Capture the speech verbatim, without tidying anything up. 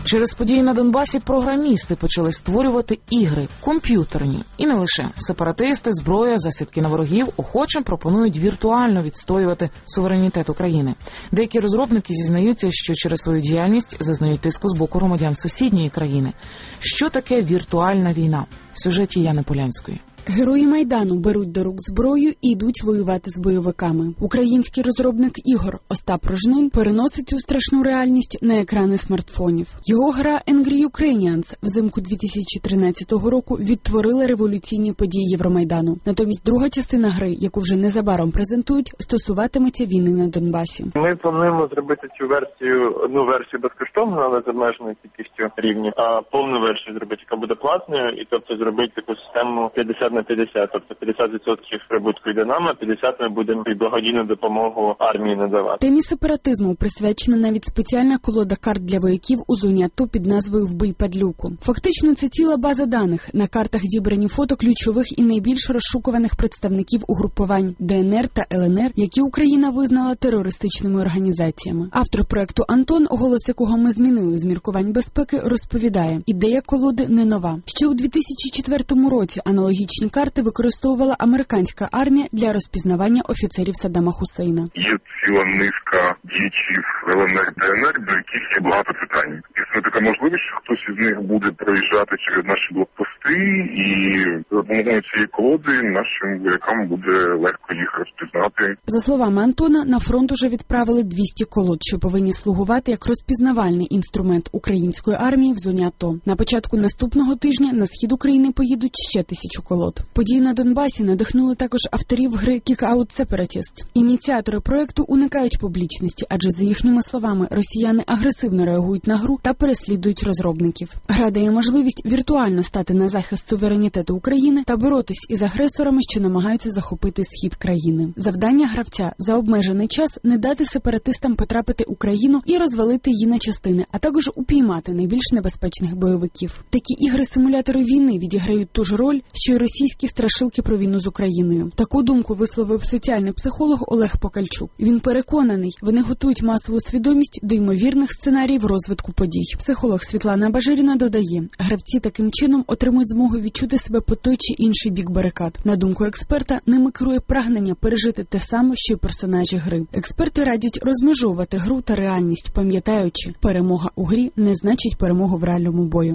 Через події на Донбасі програмісти почали створювати ігри, комп'ютерні. І не лише. Сепаратисти, зброя, засідки на ворогів охоче пропонують віртуально відстоювати суверенітет України. Деякі розробники зізнаються, що через свою діяльність зазнають тиску з боку громадян сусідньої країни. Що таке віртуальна війна? В сюжеті Яни Полянської. Герої Майдану беруть до рук зброю і йдуть воювати з бойовиками. Український розробник ігор Остап Рожнин переносить цю страшну реальність на екрани смартфонів. Його гра Angry Ukrainians взимку дві тисячі тринадцятого року відтворила революційні події Євромайдану. Натомість друга частина гри, яку вже незабаром презентують, стосуватиметься війни на Донбасі. Ми плануємо зробити цю версію, одну версію безкоштовно, але з обмеженою кількістю рівнів, а повну версію зробити, яка буде платною, і тобто зробити таку систему п'ятдесят на п'ятдесят, тобто п'ятдесят відсотків прибутку йде нам, а п'ятдесят ми будемо і благодійну допомогу армії надавати. Темі сепаратизму присвячена навіть спеціальна колода карт для вояків у зоні АТО під назвою «Вбий падлюку». Фактично це ціла база даних. На картах зібрані фото ключових і найбільш розшукуваних представників угрупувань ДНР та ЛНР, які Україна визнала терористичними організаціями. Автор проекту Антон, голос якого ми змінили з міркувань безпеки, розповідає, ідея колоди не нова. Ще у дві тисячі четвертому році аналогічні карти використовувала американська армія для розпізнавання офіцерів Саддама Хусейна. Є ціла низка діячів ЛНР та ДНР, до яких є багато питань. Існує така можливість, що хтось із них буде проїжджати через наші блокпости, і за допомогою цієї колоди нашим воякам буде легко їх розпізнати. За словами Антона, на фронт уже відправили двісті колод, що повинні слугувати як розпізнавальний інструмент української армії в зоні АТО. На початку наступного тижня на схід України поїдуть ще тисячу колод. Події на Донбасі надихнули також авторів гри Kick Out Separatists. Ініціатори проекту уникають публічності, адже, за їхніми словами, росіяни агресивно реагують на гру та переслідують розробників. Гра дає можливість віртуально стати на захист суверенітету України та боротись із агресорами, що намагаються захопити схід країни. Завдання гравця за обмежений час не дати сепаратистам потрапити у країну і розвалити її на частини, а також упіймати найбільш небезпечних бойовиків. Такі ігри-симулятори війни відіграють ту ж роль, що й російські страшилки про війну з Україною. Таку думку висловив соціальний психолог Олег Покальчук. Він переконаний, вони готують масову свідомість до ймовірних сценаріїв розвитку подій. Психолог Світлана Бажиріна додає, гравці таким чином отримують змогу відчути себе по той чи інший бік барикад. На думку експерта, ними керує прагнення пережити те саме, що й персонажі гри. Експерти радять розмежовувати гру та реальність, пам'ятаючи, перемога у грі не значить перемогу в реальному бою.